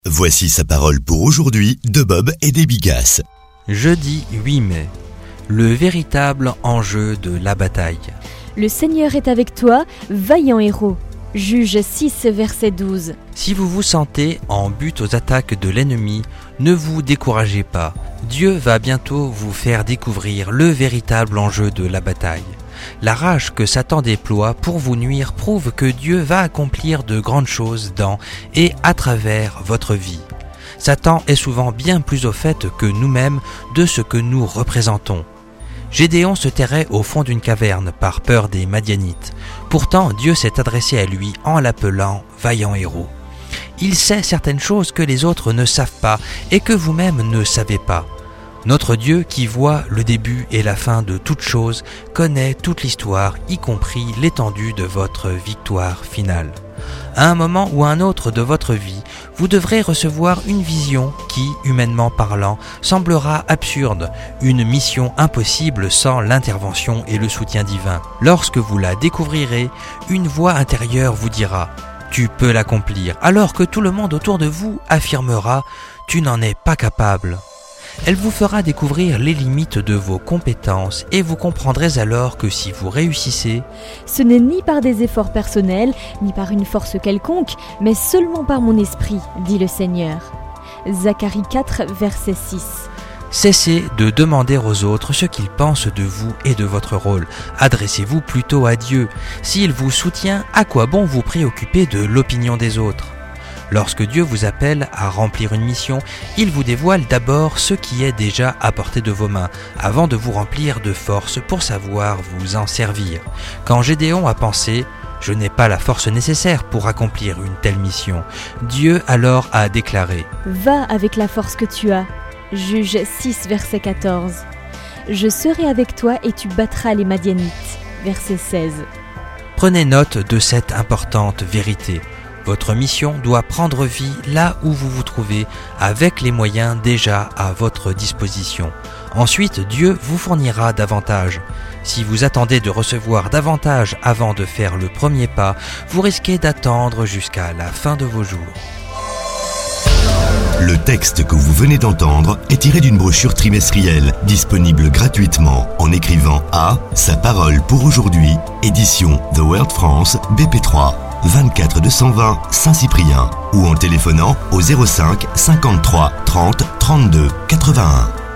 Voici sa parole pour aujourd'hui de Bob et des Bigasses. Jeudi 8 mai, le véritable enjeu de la bataille. Le Seigneur est avec toi, vaillant héros. Juge 6, verset 12. Si vous vous sentez en butte aux attaques de l'ennemi, ne vous découragez pas. Dieu va bientôt vous faire découvrir le véritable enjeu de la bataille. La rage que Satan déploie pour vous nuire prouve que Dieu va accomplir de grandes choses dans et à travers votre vie. Satan est souvent bien plus au fait que nous-mêmes de ce que nous représentons. Gédéon se terrait au fond d'une caverne par peur des Madianites. Pourtant, Dieu s'est adressé à lui en l'appelant « vaillant héros ». Il sait certaines choses que les autres ne savent pas et que vous-même ne savez pas. Notre Dieu, qui voit le début et la fin de toutes choses, connaît toute l'histoire, y compris l'étendue de votre victoire finale. À un moment ou à un autre de votre vie, vous devrez recevoir une vision qui, humainement parlant, semblera absurde, une mission impossible sans l'intervention et le soutien divin. Lorsque vous la découvrirez, une voix intérieure vous dira « Tu peux l'accomplir », alors que tout le monde autour de vous affirmera « Tu n'en es pas capable ». Elle vous fera découvrir les limites de vos compétences et vous comprendrez alors que si vous réussissez, ce n'est ni par des efforts personnels, ni par une force quelconque, mais seulement par mon esprit, dit le Seigneur. Zacharie 4, verset 6. Cessez de demander aux autres ce qu'ils pensent de vous et de votre rôle. Adressez-vous plutôt à Dieu. S'il vous soutient, à quoi bon vous préoccuper de l'opinion des autres ? Lorsque Dieu vous appelle à remplir une mission, il vous dévoile d'abord ce qui est déjà à portée de vos mains, avant de vous remplir de force pour savoir vous en servir. Quand Gédéon a pensé « Je n'ai pas la force nécessaire pour accomplir une telle mission », Dieu alors a déclaré « Va avec la force que tu as ». Juge 6, verset 14. « Je serai avec toi et tu battras les Madianites ». Verset 16. Prenez note de cette importante vérité. Votre mission doit prendre vie là où vous vous trouvez, avec les moyens déjà à votre disposition. Ensuite, Dieu vous fournira davantage. Si vous attendez de recevoir davantage avant de faire le premier pas, vous risquez d'attendre jusqu'à la fin de vos jours. Le texte que vous venez d'entendre est tiré d'une brochure trimestrielle disponible gratuitement en écrivant à Sa parole pour aujourd'hui, édition The World France, BP3. 24 220 Saint-Cyprien ou en téléphonant au 05 53 30 32 81.